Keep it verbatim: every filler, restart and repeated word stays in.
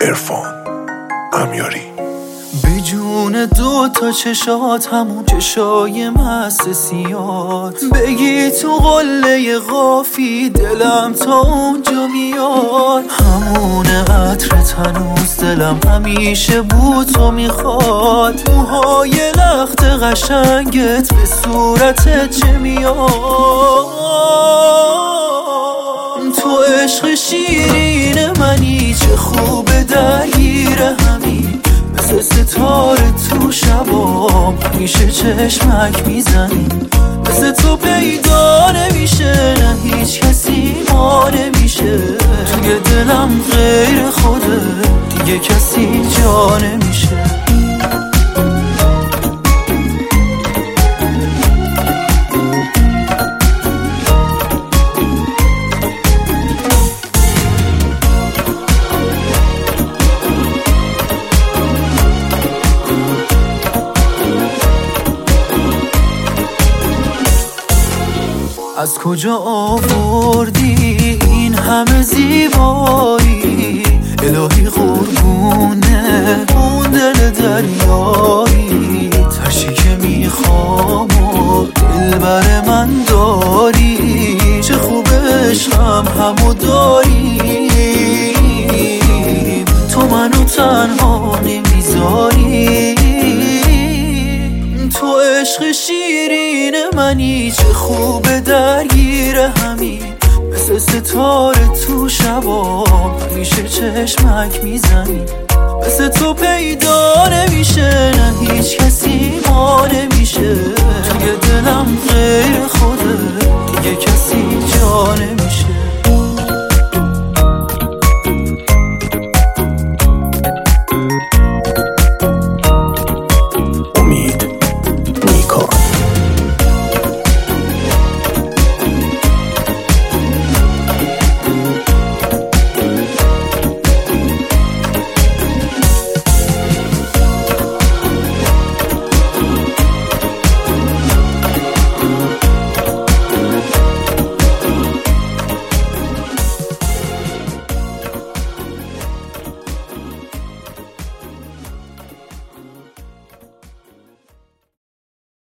عرفان امیاری. به جون دو تا چشات، همون چشای مست سیات، بگی تو قله قافی دلم تا اونجا میاد. همون عطرت هنوز دلم همیشه بود تو میخواد. موهای لخت قشنگت به صورتت چه میاد. تو عشق شیرین منی، چه خوبه درگیر همین، مثل ستاره تو شبام همیشه چشمک میزنی. مثل تو پیدا نمیشه، نه هیچ کسی ما نمیشه. توی دلم غیر خوده دیگه کسی جا نمیشه. از کجا آوردی این همه زیبایی؟ الهی قربونه اون دل دریایی. ترشی که میخوام و دل بر من داری، چه خوب عشقم همو داری. تو منو تنها نمیذاری. تو عشق شیرین منی، چه خوبه درگیر همین، مثل ستاره تو شبام همیشه چشمک میزنی. مثل تو پیدا نمیشه، نه هیچ کسی ما نمیشه.